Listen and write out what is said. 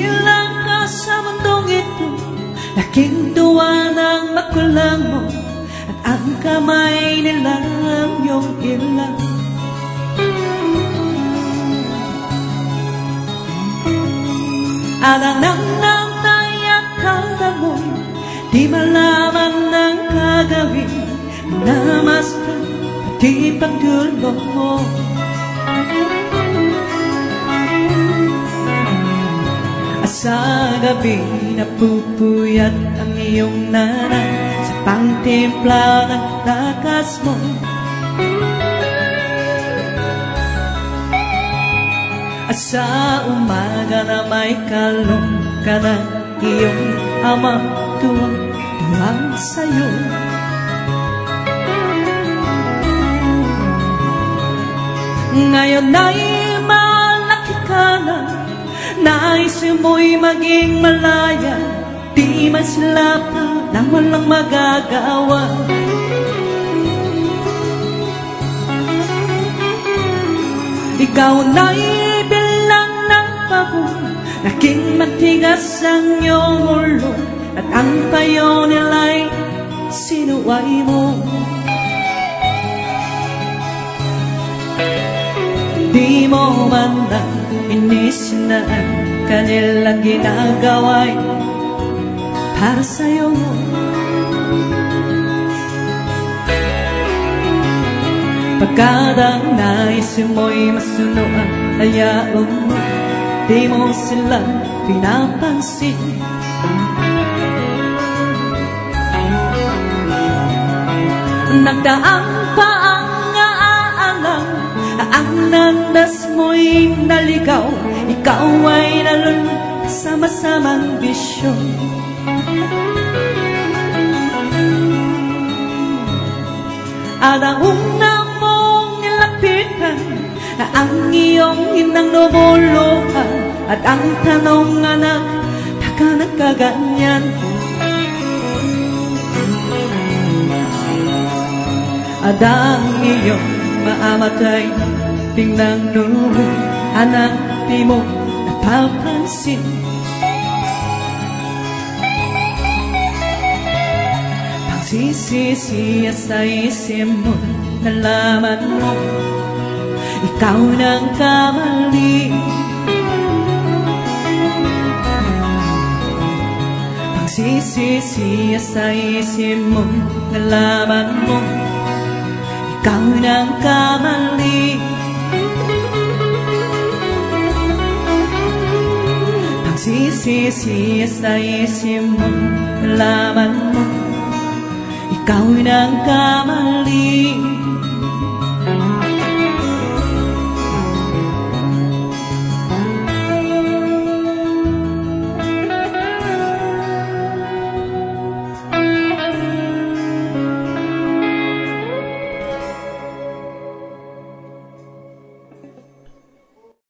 Bilang ka sa mundong ito, laking tuwa ng magulang mo, at ang kamay nilang iyong ilang. Alang nang tayakala mo, di malaman ng kagawin, namastan pati pagdulo mo. Sa gabi napupuyat ang iyong nanay sa pangtimpla ng lakas mo. Sa umaga na may kalong ka ng iyong ama, tuwang-tuwang sa'yo. Ngayon ay malaki ka na, nais mo'y maging malaya, di man sila pa nang walang magagawa. Ikaw na'y bilang ng pabo, naging matigas ang iyong ulo, at ang payo nila'y sinuway mo. Di mo man lang inis na ang kanilang ginagawa'y para sa'yo. Pagkat ang nais mo'y masuno ang hayaan mo, di mo sila pinapansin. Nagdaang pa ang aalang, ang landas mo'y naligaw, ikaw ay nalulung sa masamang bisyo. At ang una mong nilapitan, ang iyong inang lumuluha, at ang tanong, anak, baka nagkaganyan. At ang iyong maamatay, tingnan noon, anak, di mo napapansin. Pagsisisiya sa isip mo, nalaman mo, ikaw nang kamali. Pagsisisiya sa isip mo, nalaman mo, ikaw nang kamali. Pagsisisiya sa isip mo, nalaman mo, ikaw nang kamali.